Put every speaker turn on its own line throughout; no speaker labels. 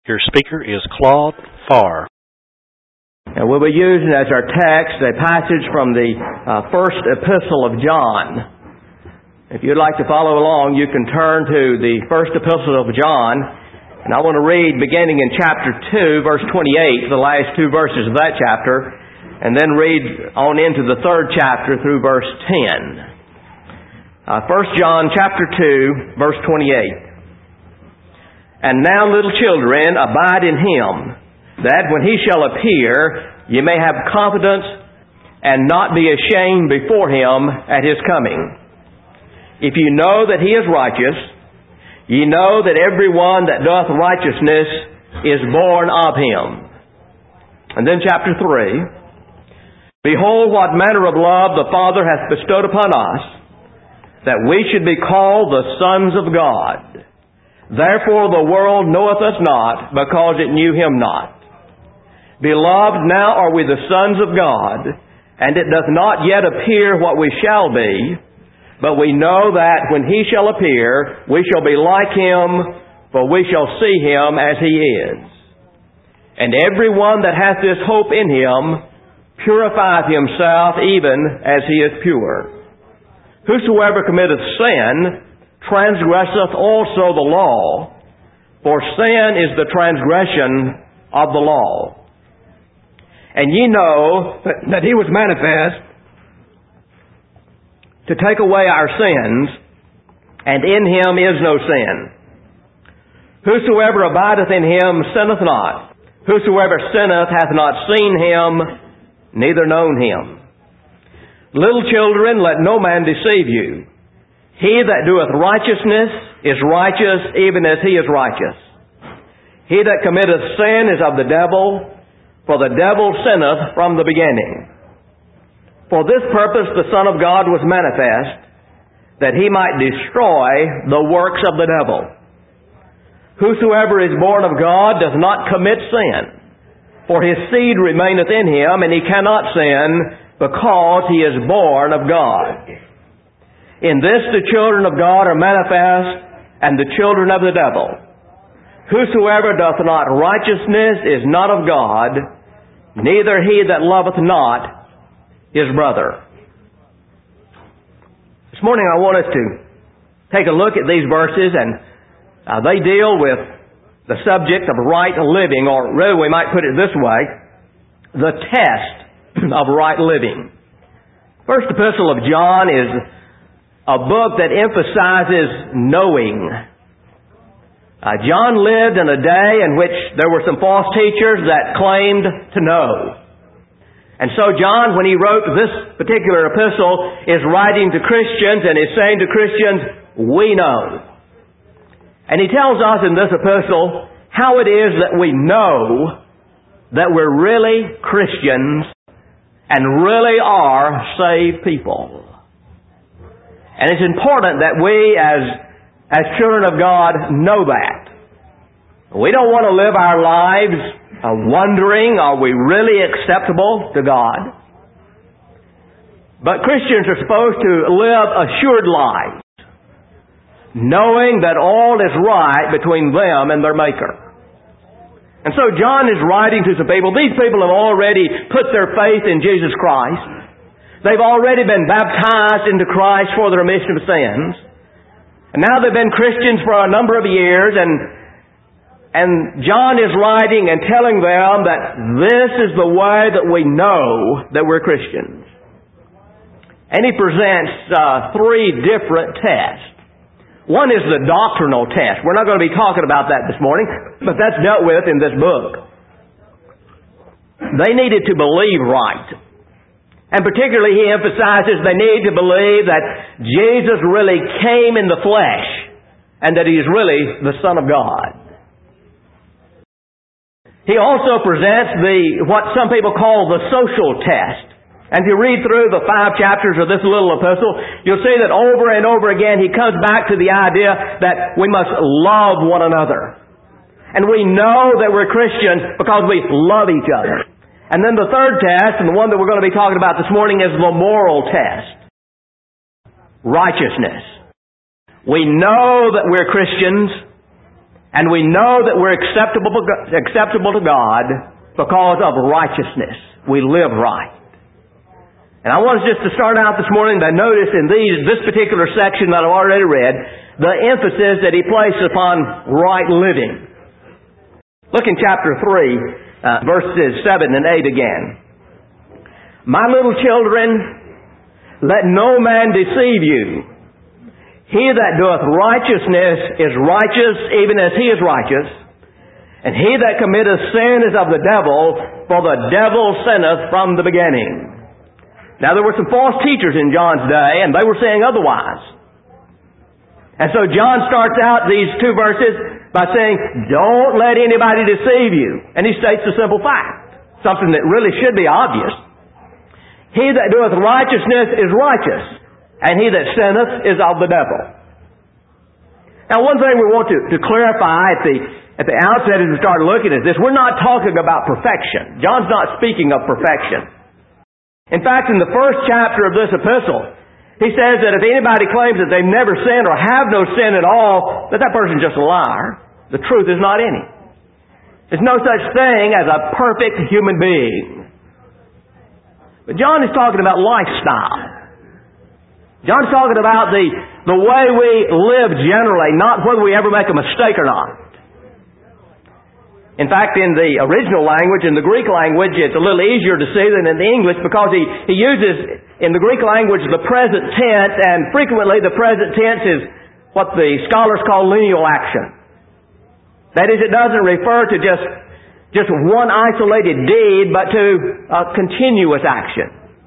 Your speaker is Claude Farr.
And we'll be using as our text a passage from the first epistle of John. If you'd like to follow along, you can turn to the first epistle of John. And I want to read beginning in chapter 2, verse 28, the last two verses of that chapter, and then read on into the third chapter through verse 10. 1 John chapter 2, verse 28. And now, little children, abide in Him, that when He shall appear, ye may have confidence and not be ashamed before Him at His coming. If you know that He is righteous, ye know that every one that doth righteousness is born of Him. And then chapter 3. Behold, what manner of love the Father hath bestowed upon us, that we should be called the sons of God. Therefore the world knoweth us not, because it knew Him not. Beloved, now are we the sons of God, and it doth not yet appear what we shall be, but we know that when He shall appear, we shall be like Him, for we shall see Him as He is. And every one that hath this hope in Him purifieth himself even as he is pure. Whosoever committeth sin transgresseth also the law, for sin is the transgression of the law. And ye know that He was manifest to take away our sins, and in Him is no sin. Whosoever abideth in Him sinneth not. Whosoever sinneth hath not seen Him, neither known Him. Little children, let no man deceive you. He that doeth righteousness is righteous, even as He is righteous. He that committeth sin is of the devil, for the devil sinneth from the beginning. For this purpose the Son of God was manifest, that He might destroy the works of the devil. Whosoever is born of God does not commit sin, for his seed remaineth in him, and he cannot sin, because he is born of God. In this the children of God are manifest, and the children of the devil. Whosoever doth not righteousness is not of God, neither he that loveth not his brother. This morning I want us to take a look at these verses, and they deal with the subject of right living, or really we might put it this way, the test of right living. First Epistle of John is a book that emphasizes knowing. John lived in a day in which there were some false teachers that claimed to know. And so John, when he wrote this particular epistle, is writing to Christians and is saying to Christians, we know. And he tells us in this epistle how it is that we know that we're really Christians and really are saved people. And it's important that we as children of God know that. We don't want to live our lives wondering, are we really acceptable to God? But Christians are supposed to live assured lives, knowing that all is right between them and their Maker. And so John is writing to some people. These people have already put their faith in Jesus Christ. They've already been baptized into Christ for the remission of sins. And now they've been Christians for a number of years, and John is writing and telling them that this is the way that we know that we're Christians. And he presents three different tests. One is the doctrinal test. We're not going to be talking about that this morning, but that's dealt with in this book. They needed to believe right. And particularly he emphasizes they need to believe that Jesus really came in the flesh and that He is really the Son of God. He also presents what some people call the social test. And if you read through the 5 chapters of this little epistle, you'll see that over and over again he comes back to the idea that we must love one another. And we know that we're Christians because we love each other. And then the third test, and the one that we're going to be talking about this morning, is the moral test. Righteousness. We know that we're Christians, And we know that we're acceptable to God because of righteousness. We live right. And I want us just to start out this morning by notice in this particular section that I've already read, the emphasis that he placed upon right living. Look in chapter 3, verses 7 and 8 again. My little children, let no man deceive you. He that doeth righteousness is righteous even as he is righteous. And he that committeth sin is of the devil, for the devil sinneth from the beginning. Now there were some false teachers in John's day, and they were saying otherwise. And so John starts out these two verses by saying, don't let anybody deceive you. And he states a simple fact, something that really should be obvious. He that doeth righteousness is righteous, and he that sinneth is of the devil. Now one thing we want to clarify at the outset as we start looking at this, we're not talking about perfection. John's not speaking of perfection. In fact, in the first chapter of this epistle, he says that if anybody claims that they've never sinned or have no sin at all, that person's just a liar. The truth is not in him. There's no such thing as a perfect human being. But John is talking about lifestyle. John's talking about the way we live generally, not whether we ever make a mistake or not. In fact, in the original language, in the Greek language, it's a little easier to see than in the English because he uses, in the Greek language, the present tense, and frequently the present tense is what the scholars call lineal action. That is, it doesn't refer to just one isolated deed, but to a continuous action.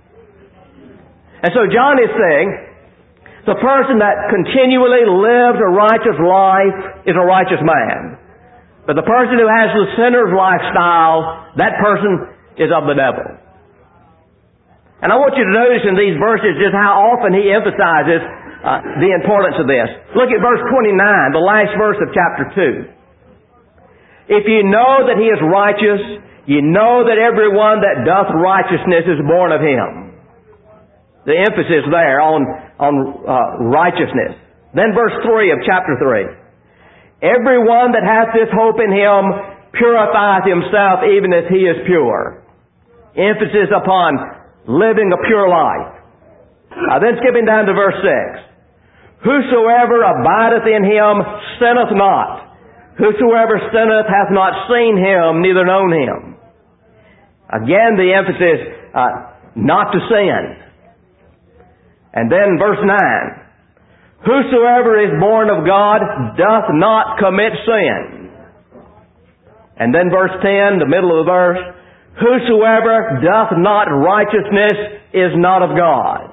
And so John is saying, the person that continually lives a righteous life is a righteous man. But the person who has the sinner's lifestyle, that person is of the devil. And I want you to notice in these verses just how often he emphasizes the importance of this. Look at verse 29, the last verse of chapter 2. If you know that he is righteous, you know that everyone that doth righteousness is born of him. The emphasis there on righteousness. Then verse 3 of chapter 3. Everyone that hath this hope in him purifieth himself even as he is pure. Emphasis upon living a pure life. Then skipping down to verse 6. Whosoever abideth in him sinneth not. Whosoever sinneth hath not seen him, neither known him. Again the emphasis, not to sin. And then verse 9. Whosoever is born of God doth not commit sin. And then verse 10, the middle of the verse, whosoever doth not righteousness is not of God.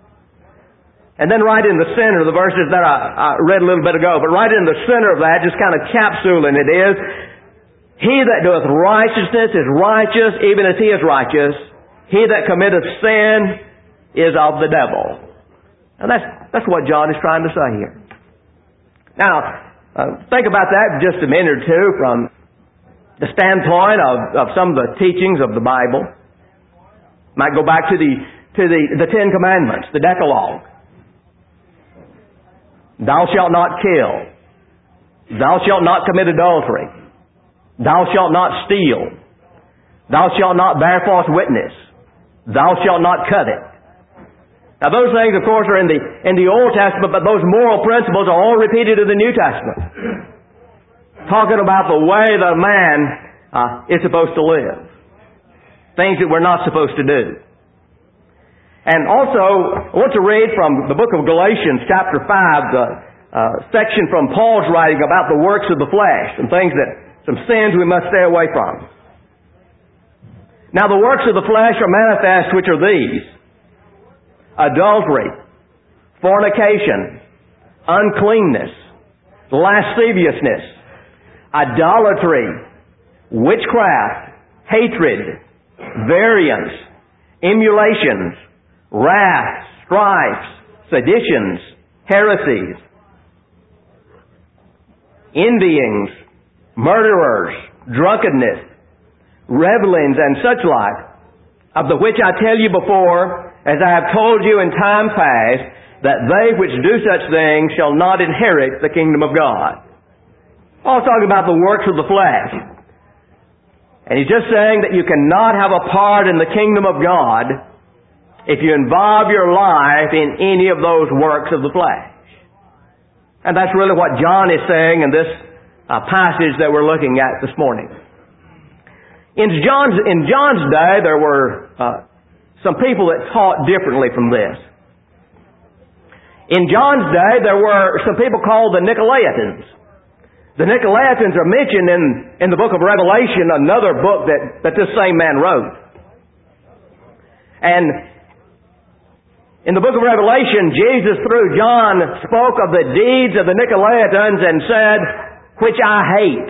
And then right in the center of the verses that I read a little bit ago, but right in the center of that, just kind of capsuling it is, he that doeth righteousness is righteous even as he is righteous. He that committeth sin is of the devil. And that's what John is trying to say here. Now, think about that just a minute or two from the standpoint of some of the teachings of the Bible. Might go back to the Ten Commandments, the Decalogue. Thou shalt not kill. Thou shalt not commit adultery. Thou shalt not steal. Thou shalt not bear false witness. Thou shalt not covet. Now those things, of course, are in the Old Testament, but those moral principles are all repeated in the New Testament. Talking about the way the man is supposed to live. Things that we're not supposed to do. And also, I want to read from the book of Galatians, chapter 5, the section from Paul's writing about the works of the flesh and some sins we must stay away from. Now the works of the flesh are manifest, which are these: adultery, fornication, uncleanness, lasciviousness, idolatry, witchcraft, hatred, variance, emulations, wrath, strifes, seditions, heresies, envyings, murderers, drunkenness, revelings, and such like, of the which I tell you before, as I have told you in time past, that they which do such things shall not inherit the kingdom of God. Paul's talking about the works of the flesh. And he's just saying that you cannot have a part in the kingdom of God if you involve your life in any of those works of the flesh. And that's really what John is saying in this passage that we're looking at this morning. In John's day, there were some people that taught differently from this. In John's day, there were some people called the Nicolaitans. The Nicolaitans are mentioned in the book of Revelation, another book that this same man wrote. And in the book of Revelation, Jesus, through John, spoke of the deeds of the Nicolaitans and said, which I hate.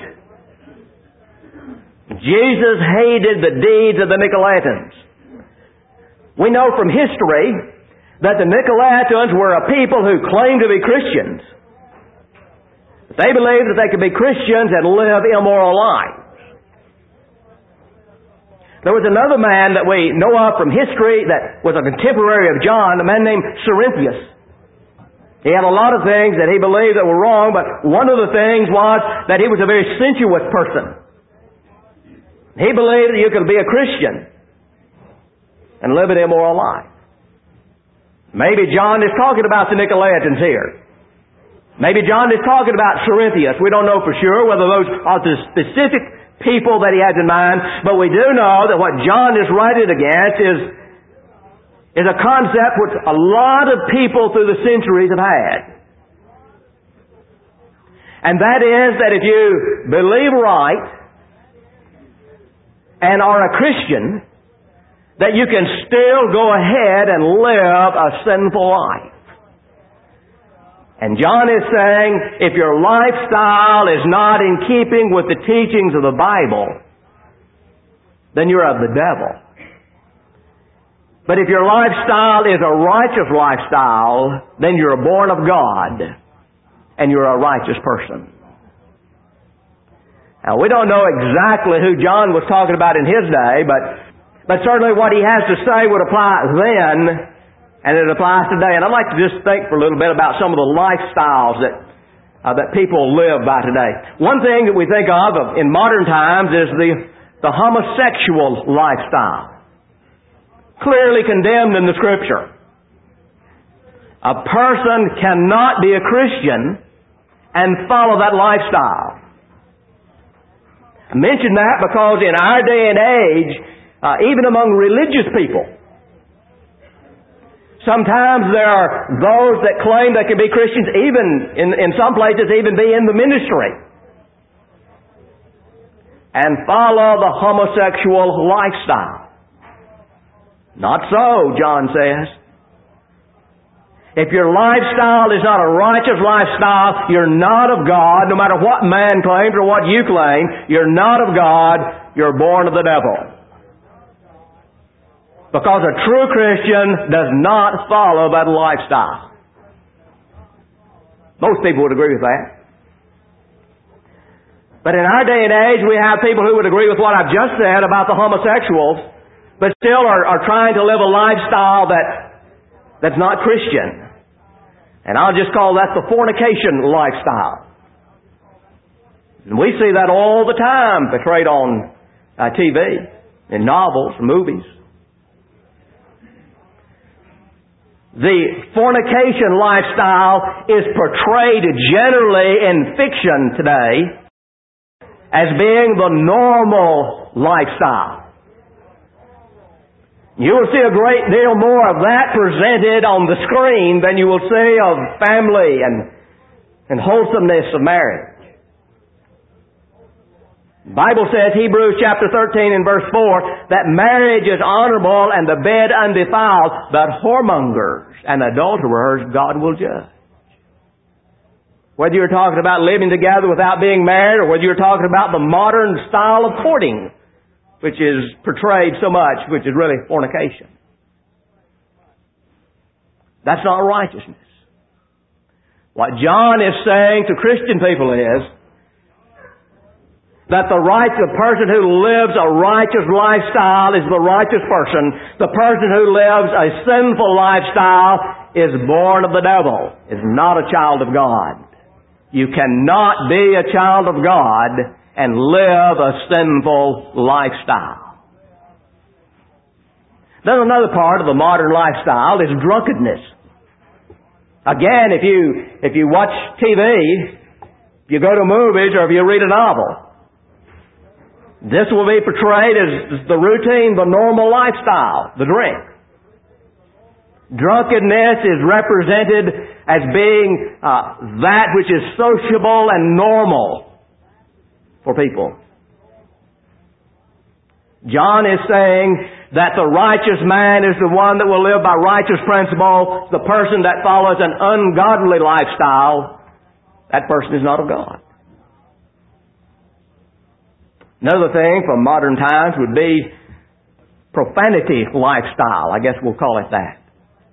Jesus hated the deeds of the Nicolaitans. We know from history that the Nicolaitans were a people who claimed to be Christians. They believed that they could be Christians and live immoral lives. There was another man that we know of from history that was a contemporary of John, a man named Cerinthius. He had a lot of things that he believed that were wrong, but one of the things was that he was a very sensuous person. He believed that you could be a Christian and live an immoral life. Maybe John is talking about the Nicolaitans here. Maybe John is talking about Cerinthius. We don't know for sure whether those are the specific people that he has in mind, but we do know that what John is writing against is a concept which a lot of people through the centuries have had. And that is that if you believe right and are a Christian, that you can still go ahead and live a sinful life. And John is saying, if your lifestyle is not in keeping with the teachings of the Bible, then you're of the devil. But if your lifestyle is a righteous lifestyle, then you're born of God, and you're a righteous person. Now, we don't know exactly who John was talking about in his day, but certainly what he has to say would apply then, and it applies today. And I'd like to just think for a little bit about some of the lifestyles that people live by today. One thing that we think of in modern times is the homosexual lifestyle. Clearly condemned in the Scripture. A person cannot be a Christian and follow that lifestyle. I mention that because in our day and age, even among religious people, sometimes there are those that claim they can be Christians, even in some places even be in the ministry, and follow the homosexual lifestyle. Not so, John says. If your lifestyle is not a righteous lifestyle, you're not of God. No matter what man claims or what you claim, you're not of God. You're born of the devil. Because a true Christian does not follow that lifestyle. Most people would agree with that. But in our day and age, we have people who would agree with what I've just said about the homosexuals, but still are trying to live a lifestyle that's not Christian. And I'll just call that the fornication lifestyle. And we see that all the time portrayed on TV, in novels, movies. The fornication lifestyle is portrayed generally in fiction today as being the normal lifestyle. You will see a great deal more of that presented on the screen than you will see of family and wholesomeness of marriage. The Bible says, Hebrews chapter 13 and verse 4, that marriage is honorable and the bed undefiled, but whoremongers and adulterers God will judge. Whether you're talking about living together without being married, or whether you're talking about the modern style of courting, which is portrayed so much, which is really fornication. That's not righteousness. What John is saying to Christian people is that the person who lives a righteous lifestyle is the righteous person. The person who lives a sinful lifestyle is born of the devil, is not a child of God. You cannot be a child of God and live a sinful lifestyle. Then another part of the modern lifestyle is drunkenness. Again, if you watch TV, if you go to movies, or if you read a novel, this will be portrayed as the routine, the normal lifestyle, the drink. Drunkenness is represented as being that which is sociable and normal for people. John is saying that the righteous man is the one that will live by righteous principle. The person that follows an ungodly lifestyle, that person is not of God. Another thing from modern times would be profanity lifestyle. I guess we'll call it that.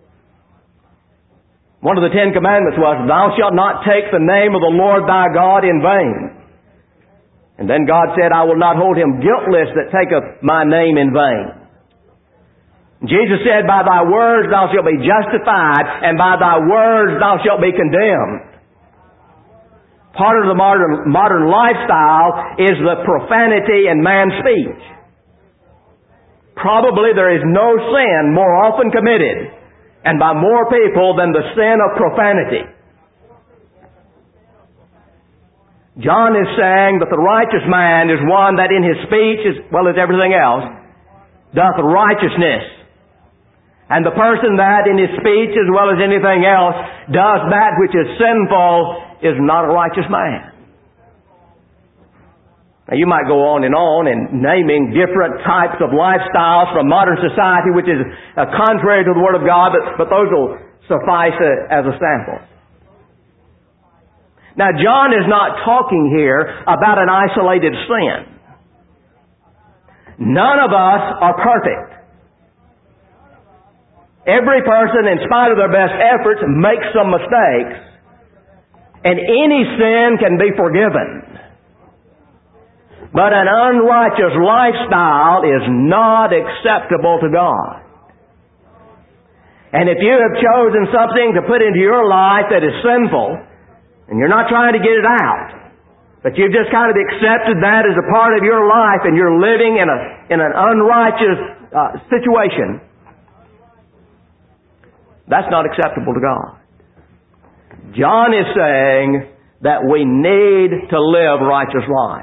One of the 10 Commandments was, "Thou shalt not take the name of the Lord thy God in vain." And then God said, "I will not hold him guiltless that taketh my name in vain." Jesus said, "By thy words thou shalt be justified, and by thy words thou shalt be condemned." Part of the modern lifestyle is the profanity in man's speech. Probably there is no sin more often committed and by more people than the sin of profanity. John is saying that the righteous man is one that in his speech, as well as everything else, doth righteousness. And the person that in his speech, as well as anything else, does that which is sinful is not a righteous man. Now you might go on in naming different types of lifestyles from modern society, which is contrary to the Word of God, but those will suffice as a sample. Now John is not talking here about an isolated sin. None of us are perfect. Every person, in spite of their best efforts, makes some mistakes, and any sin can be forgiven. But an unrighteous lifestyle is not acceptable to God. And if you have chosen something to put into your life that is sinful, and you're not trying to get it out, but you've just kind of accepted that as a part of your life, and you're living in an unrighteous situation, that's not acceptable to God. John is saying that we need to live righteous lives.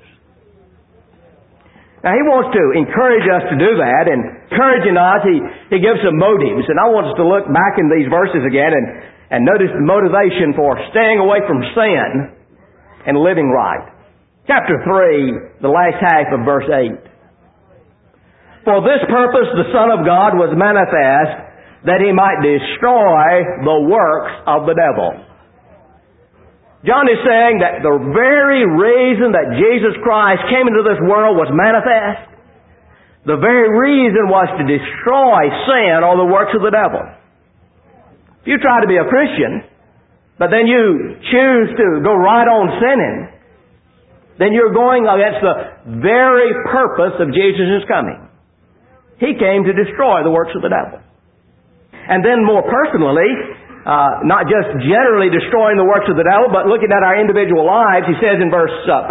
Now he wants to encourage us to do that, and encouraging us, he gives some motives. And I want us to look back in these verses again and notice the motivation for staying away from sin and living right. Chapter 3, the last half of verse 8. For this purpose the Son of God was manifest, that he might destroy the works of the devil. John is saying that the very reason that Jesus Christ came into this world was manifest. The very reason was to destroy sin or the works of the devil. If you try to be a Christian, but then you choose to go right on sinning, then you're going against the very purpose of Jesus' coming. He came to destroy the works of the devil. And then more personally, not just generally destroying the works of the devil, but looking at our individual lives, he says in verse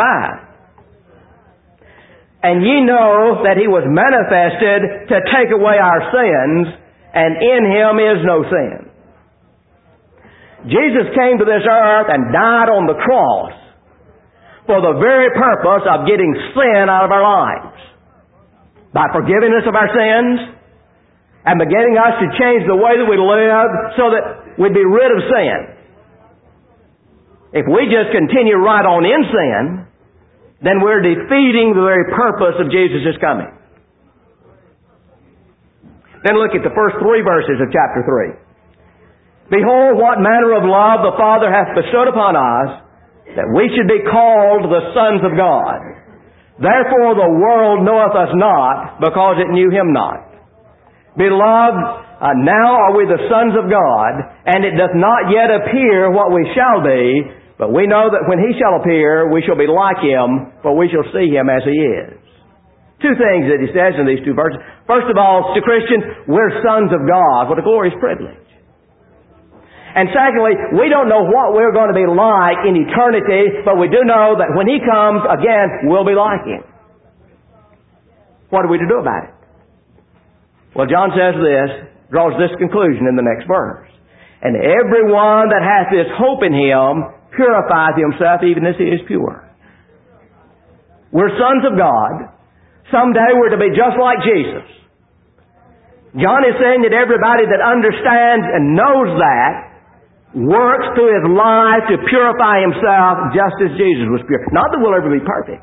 5, "And ye know that he was manifested to take away our sins, and in him is no sin." Jesus came to this earth and died on the cross for the very purpose of getting sin out of our lives, by forgiving us of our sins, and beginning us to change the way that we live so that we'd be rid of sin. If we just continue right on in sin, then we're defeating the very purpose of Jesus' coming. Then look at the first 3 verses of chapter 3. "Behold, what manner of love the Father hath bestowed upon us, that we should be called the sons of God. Therefore the world knoweth us not, because it knew him not. Beloved, now are we the sons of God, and it doth not yet appear what we shall be, but we know that when he shall appear, we shall be like him, for we shall see him as he is." 2 things that he says in these 2 verses. First of all, to Christians, we're sons of God. What a glorious privilege. And secondly, we don't know what we're going to be like in eternity, but we do know that when He comes again, we'll be like Him. What are we to do about it? Well, John says this, draws this conclusion in the next verse. And everyone that hath this hope in Him purifieth himself even as he is pure. We're sons of God. Someday we're to be just like Jesus. John is saying that everybody that understands and knows that works through his life to purify himself just as Jesus was pure. Not that we'll ever be perfect,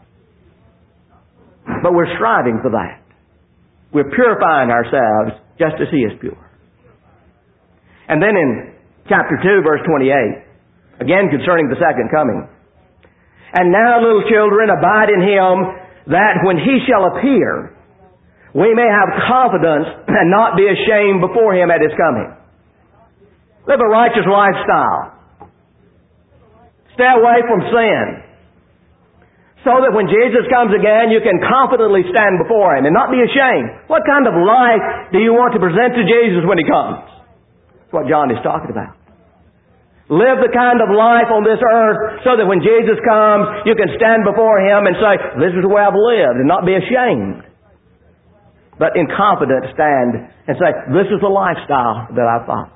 but we're striving for that. We're purifying ourselves just as He is pure. And then in chapter 2, verse 28, again concerning the second coming. And now, little children, abide in Him, that when He shall appear, we may have confidence and not be ashamed before Him at His coming. Live a righteous lifestyle. Stay away from sin. So that when Jesus comes again, you can confidently stand before Him and not be ashamed. What kind of life do you want to present to Jesus when He comes? That's what John is talking about. Live the kind of life on this earth so that when Jesus comes, you can stand before Him and say, this is the way I've lived, and not be ashamed. But in confidence stand and say, this is the lifestyle that I follow.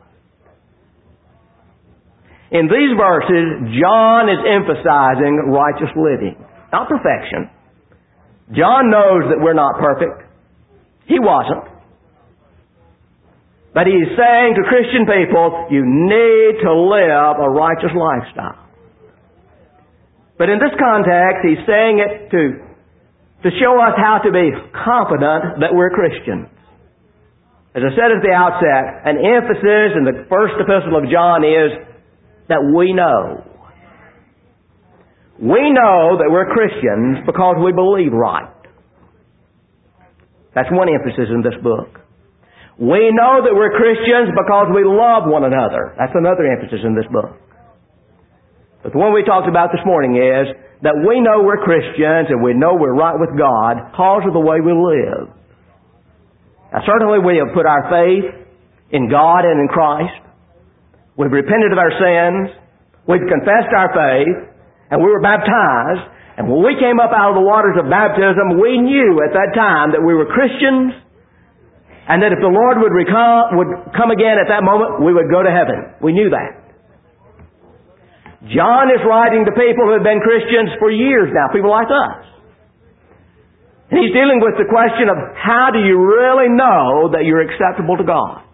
In these verses, John is emphasizing righteous living. Not perfection. John knows that we're not perfect. He wasn't. But he's saying to Christian people, you need to live a righteous lifestyle. But in this context, he's saying it to show us how to be confident that we're Christians. As I said at the outset, an emphasis in the first epistle of John is that we know. We know that we're Christians because we believe right. That's one emphasis in this book. We know that we're Christians because we love one another. That's another emphasis in this book. But the one we talked about this morning is that we know we're Christians and we know we're right with God because of the way we live. Now certainly we have put our faith in God and in Christ. We've repented of our sins. We've confessed our faith. And we were baptized, and when we came up out of the waters of baptism, we knew at that time that we were Christians, and that if the Lord would come again at that moment, we would go to heaven. We knew that. John is writing to people who have been Christians for years now, people like us. And he's dealing with the question of how do you really know that you're acceptable to God?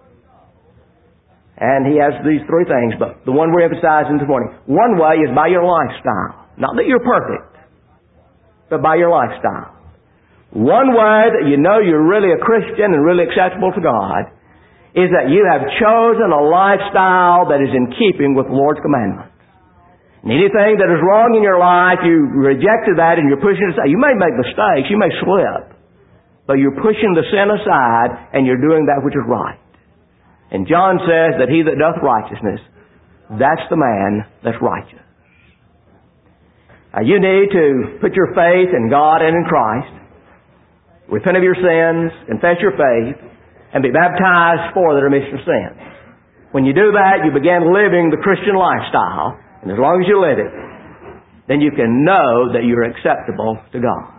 And he has these three things, but the one we're emphasizing this morning. One way is by your lifestyle. Not that you're perfect, but by your lifestyle. One way that you know you're really a Christian and really acceptable to God is that you have chosen a lifestyle that is in keeping with the Lord's commandments. And anything that is wrong in your life, you rejected that and you're pushing it aside. You may make mistakes, you may slip, but you're pushing the sin aside and you're doing that which is right. And John says that he that doth righteousness, that's the man that's righteous. Now you need to put your faith in God and in Christ, repent of your sins, confess your faith, and be baptized for the remission of sins. When you do that, you begin living the Christian lifestyle, and as long as you live it, then you can know that you're acceptable to God.